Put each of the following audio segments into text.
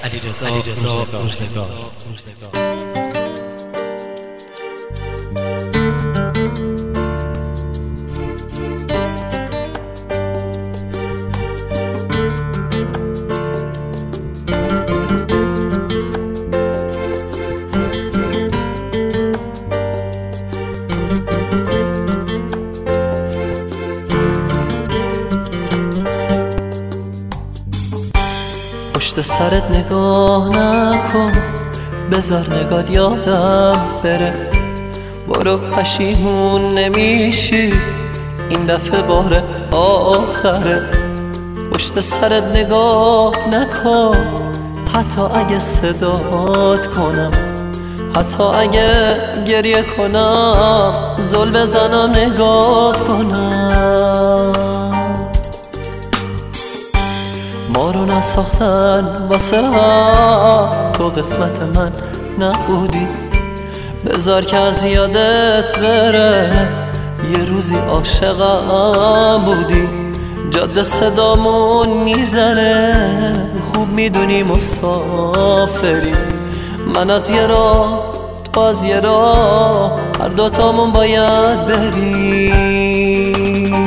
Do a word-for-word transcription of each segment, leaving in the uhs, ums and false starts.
علیرضا روزگار. پشت سرت نگاه نکن، بذار نگات یادم بره. برو پشیمون نمیشی، این دفعه بار آخره. پشت سرت نگاه نکن، حتی اگه صدات کنم، حتی اگه گریه کنم، زل بزنم نگات کنم. ما رو نساختن واسه هم، تو قسمت من نبودی. بذار که از یادت بره، یه روزی عاشقم بودی. جاده صدامون میزنه، خوب میدونی مسافری. من از یه راه، تو از یه راه، هر دوتامون باید بریم.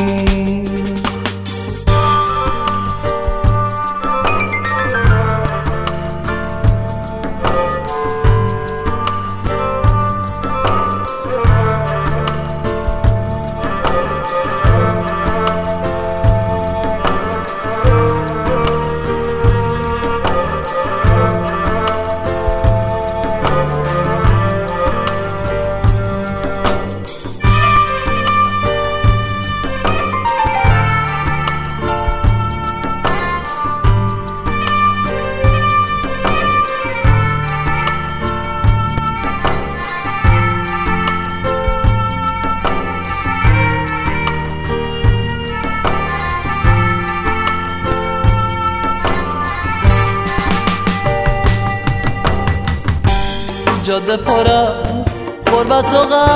جاده پر از غربت و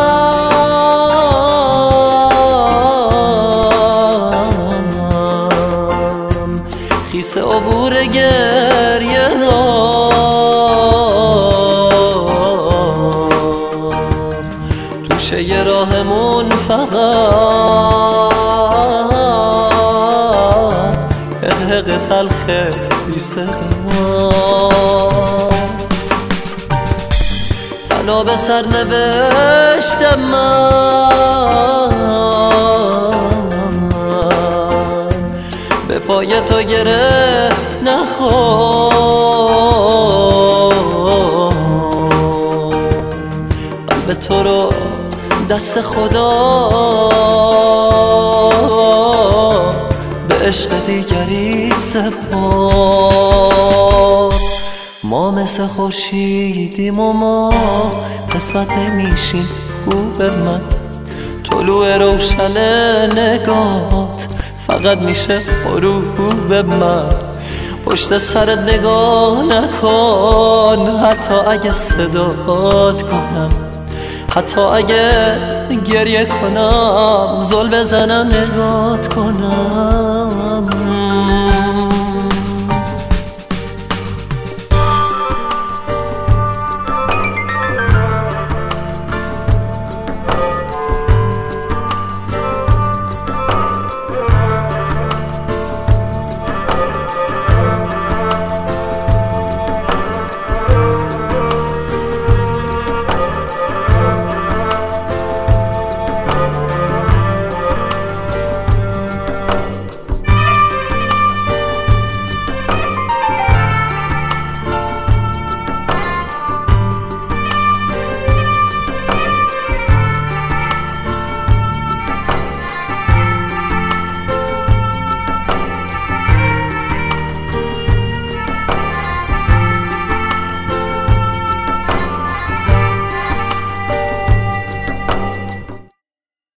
غم، خیس عبور گریه هاست. توشه یه راهمون فقط حق تلخه بی صدا. تنها به سر نوشتم من، به پای تو گره نخور. قلب تو رو دست خدا به عشق دیگری سپار. ما مثل خورشیدیم و ما قسمت نمیشیم خوب من. طلوع روشن نگات فقط میشه غروب من. پشت سرت نگاه نکن، حتی اگه صدات کنم، حتی اگه گریه کنم، زل بزنم نگات کنم.